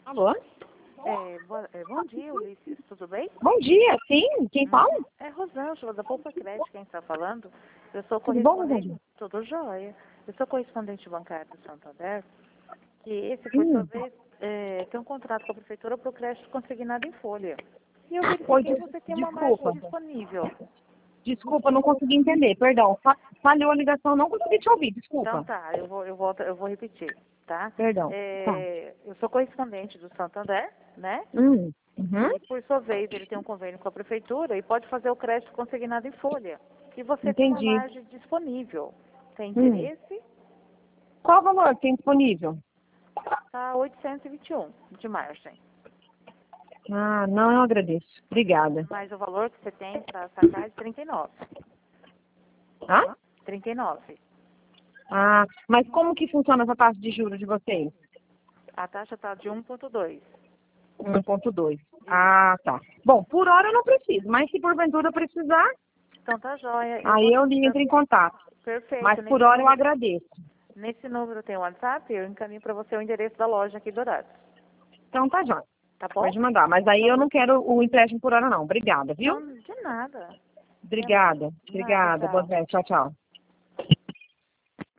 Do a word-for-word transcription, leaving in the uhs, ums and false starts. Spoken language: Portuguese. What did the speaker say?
Alô? É, boa- é, bom dia, Ulisses. Tudo bem? Bom dia, sim. Quem fala? É Rosângela, da Poupa Crédito, quem está falando. Eu sou Tudo bom, correspondente. Rosângela? Tudo jóia. Eu sou correspondente bancário do Santander, que esse, por sua Hum. vez, é, tem um contrato com a prefeitura para o crédito consignado em folha. E eu Oi, verifiquei que des- você tem uma margem desculpa. disponível. Desculpa, não consegui entender. Perdão. Fa- Falhou a ligação, não consegui te ouvir. Então Desculpa. tá, eu vou, eu volto, eu vou repetir, tá? Perdão. Tá. É, eu sou correspondente do Santander, né? Hum. Uhum. E, por sua vez, ele tem um convênio com a prefeitura e pode fazer o crédito consignado em folha. E você tem uma Entendi. margem disponível. Tem Hum. interesse? Qual o valor que tem disponível? Está oitocentos e vinte e um de margem. Ah, não, eu agradeço. Obrigada. Mas o valor que você tem para sacar é de trinta e nove. Ah? trinta e nove. Ah, mas como que funciona essa taxa de juros de vocês? A taxa está de um vírgula dois. um ponto dois. Ah, tá. Bom, por hora eu não preciso, mas se porventura eu precisar, Então tá jóia. Eu aí vou... eu entro em contato. Perfeito. Mas por Nesse hora eu número, agradeço. nesse número tem o WhatsApp, eu encaminho para você o endereço da loja aqui do Dourados. Então tá, João. Tá bom? Pode mandar. Mas aí eu não quero o empréstimo por hora, não. Obrigada, viu? Não, de nada. De nada. Obrigada. Nada, Obrigada. Boa tchau. noite. Tchau, tchau.